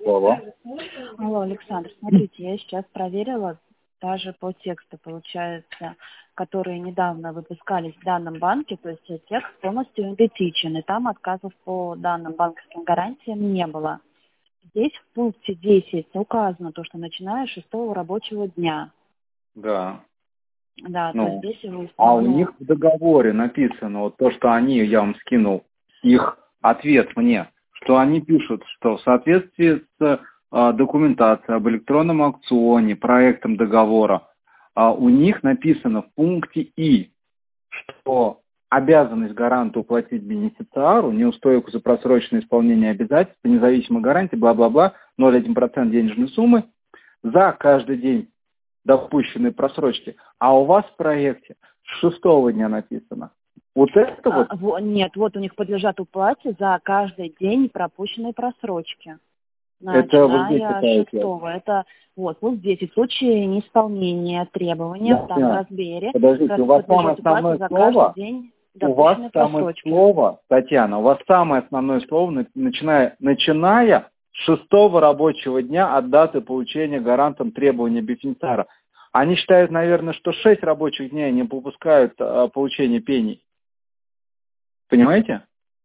Алло. Алло, Александр, смотрите, я сейчас проверила даже по тексту, получается, которые недавно выпускались в данном банке, то есть текст полностью идентичен, и там отказов по данным банковским гарантиям не было. Здесь в пункте 10 указано то, что начиная с 6-го рабочего дня. Да. Да, то есть Ну, здесь вы, а у них в договоре написано, вот то, что они, я вам скинул, их ответ мне, что они пишут, что в соответствии с документацией об электронном аукционе, проектом договора, у них написано в пункте И, что обязанность гаранта уплатить бенефициару неустойку за просроченное исполнение обязательств по независимой гарантии, бла-бла-бла, 0,1% денежной суммы за каждый день допущенной просрочки. А у вас в проекте с 6-го дня написано. Вот это вот... Нет, вот у них подлежат уплате за каждый день пропущенной просрочки. Это вот здесь Начиная с такая 6-го. Это вот пункт 10. В случае неисполнения требований в данном размере Подождите, у вас самое подлежит уплате основное за слово, каждый день у вас допущенной самое просрочки. слово, Татьяна, у вас самое основное слово, начиная с 6-го рабочего дня от даты получения гарантом требования бенефициара. Они считают, наверное, что 6 рабочих дней они выпускают получение пений. Понимаете?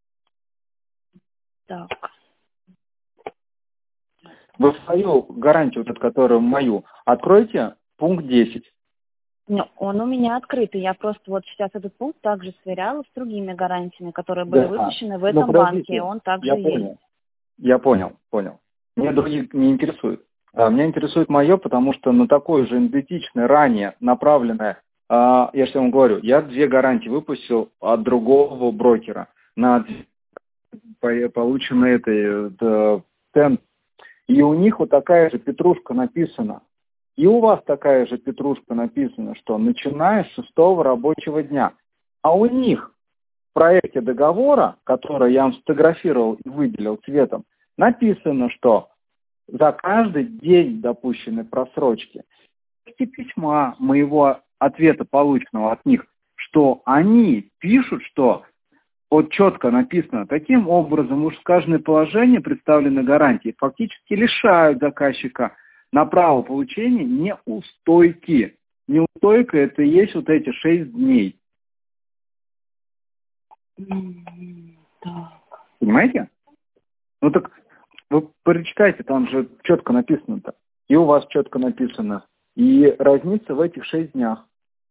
Так. Вы свою гарантию, вот эту, которую мою, откройте пункт 10. Ну, он у меня открытый. Я просто вот сейчас этот пункт также сверяла с другими гарантиями, которые были выпущены в этом банке. Он также есть. Я понял. Меня других не интересует. Меня интересует мое, потому что на такое же идентичное, ранее направленное, я же вам говорю, я 2 гарантии выпустил от другого брокера на полученный цент. И у них вот такая же петрушка написана. И у вас такая же петрушка написана, что начиная с 6-го рабочего дня. А у них в проекте договора, который я вам сфотографировал и выделил цветом, написано, что за каждый день допущенной просрочки. В письма моего ответа, полученного от них, что они пишут, что вот четко написано, таким образом уж сказанное положение представленной гарантии фактически лишают заказчика на право получения неустойки. Неустойка это и есть вот эти 6 дней. Понимаете? Ну так вы прочитайте, там же четко написано-то. И у вас четко написано. И разница в этих 6 днях.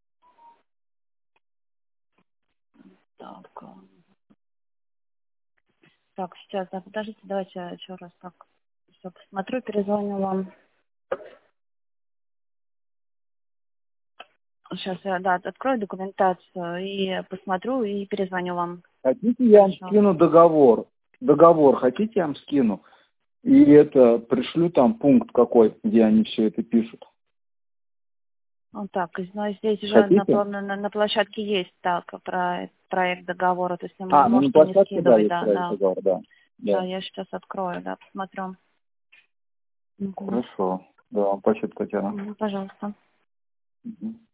Так, сейчас, да, подождите, давайте я еще раз так все посмотрю, перезвоню вам. Сейчас я, да, открою документацию и посмотрю и перезвоню вам. Хотите, я вам скину договор? Договор хотите, я вам скину? И это пришлю там пункт какой, где они все это пишут. Вот так, но здесь уже на площадке есть так проект договора, то есть мы можете не скидывать, да. Да, я сейчас открою, да, посмотрю. Хорошо. Да, спасибо, Татьяна. Пожалуйста.